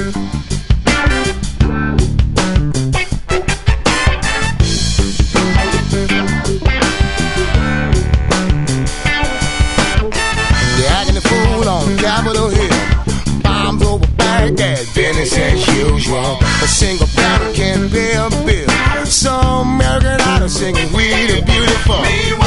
Capitol Hill, bombs over Baghdad, business as usual. A single parent can't pay a bill. Some American idol singing "We the Beautiful."